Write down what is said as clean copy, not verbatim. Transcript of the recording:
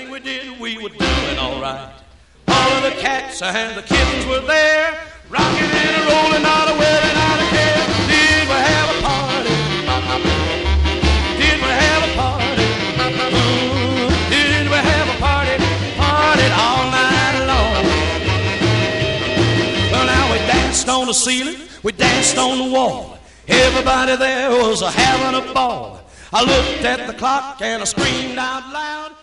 everything we did, we were doing all right. All of the cats and the kittens were there, rocking and rolling, not a will and not a care. Did we have a party? Did we have a party? Ooh, did we have a party? Partied all night long. Well, now we danced on the ceiling, we danced on the wall. Everybody there was having a ball. I looked at the clock and I screamed out loud.